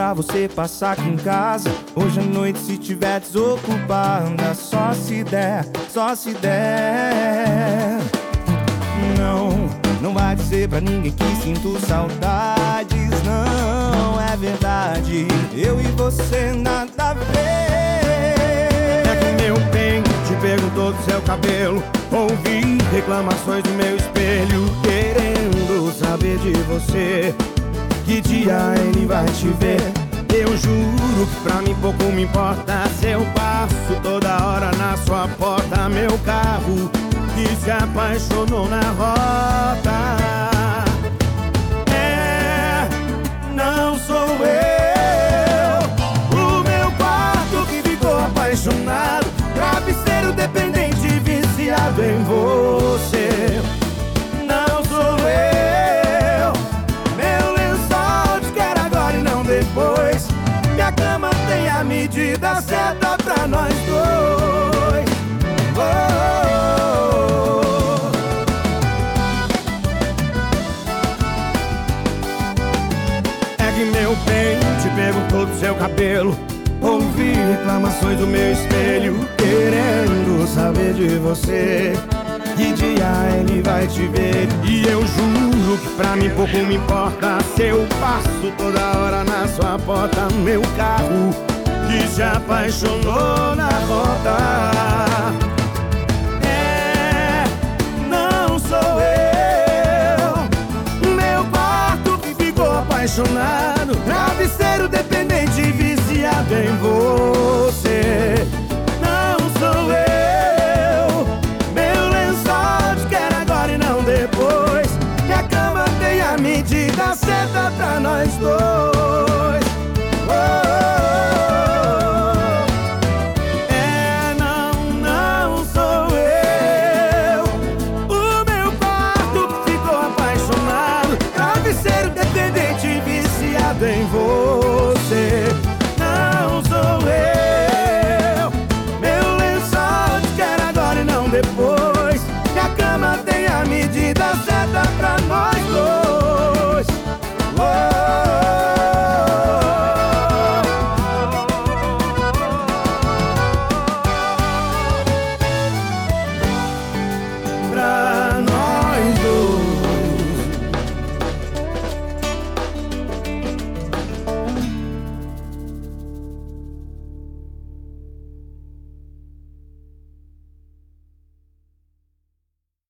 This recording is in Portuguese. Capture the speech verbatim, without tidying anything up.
pra você passar aqui em casa hoje à noite, se tiver desocupada. Só se der, só se der. Não, não vai dizer pra ninguém que sinto saudades. Não, é verdade, eu e você nada a ver. É que meu bem te perguntou do seu cabelo, ouvi reclamações do meu espelho, querendo saber de você, que dia ele vai te ver. Eu juro que pra mim pouco me importa se eu passo toda hora na sua porta. Meu carro que se apaixonou na rota. É, não sou eu. O meu quarto que ficou apaixonado, travesseiro dependente, viciado em você. Não sou eu. Meu lençol te quer agora e não depois. Minha cama tem a medida certa pra nós dois. Oh. Meu bem te perguntou do seu cabelo, ouvi reclamações do meu espelho, querendo saber de você, que dia ele vai te ver. E eu juro que pra mim pouco me importa se eu passo toda hora na sua porta. Meu carro que se apaixonou na rota. É, não sou eu. Meu quarto que ficou apaixonado, travesseiro dependente,